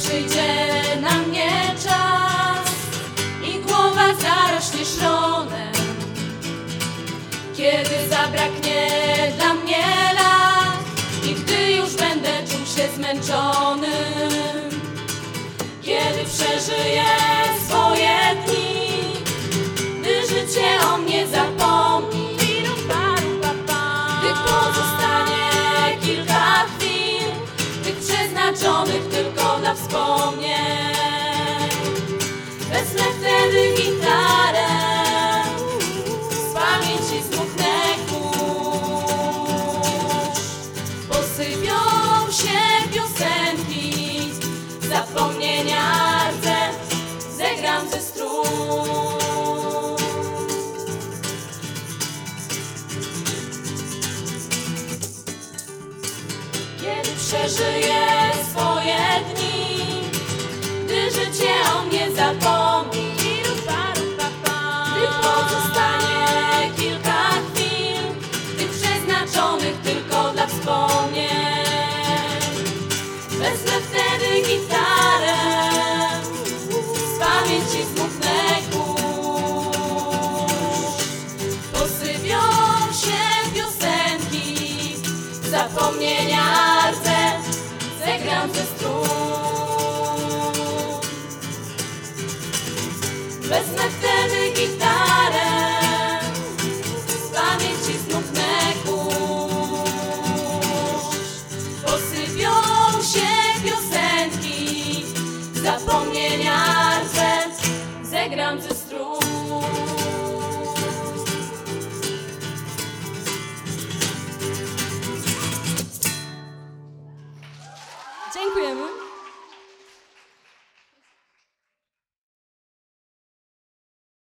przyjdzie na mnie czas i głowa zarośnie szronem, kiedy zabraknie dla mnie lat i gdy już będę czuł się zmęczonym, kiedy przeżyję swoje dni, gdy życie o mnie zapomni, gdy pozostanie kilka chwil, tych przeznaczonych tylko dla wspomnień. Wezmę wtedy gitarę, z pamięci smutne kurz. Posypią się piosenki, zapomnienia rdze, zegram ze strun. Kiedy przeżyję swoje dni, gdy życie o mnie zapomni, gdy pozostanie kilka chwil, tych przeznaczonych tylko dla wspomnień, wezmę wtedy gitarę, z pamięci smutne kurz. Posypią się piosenki, zapomnienia rdze, zegram ze strun. Wezmę wtedy gitarę, z pamięci smutne kurz. Posypią się piosenki, zapomnienia rdze, zegram ze strun. Dziękujemy.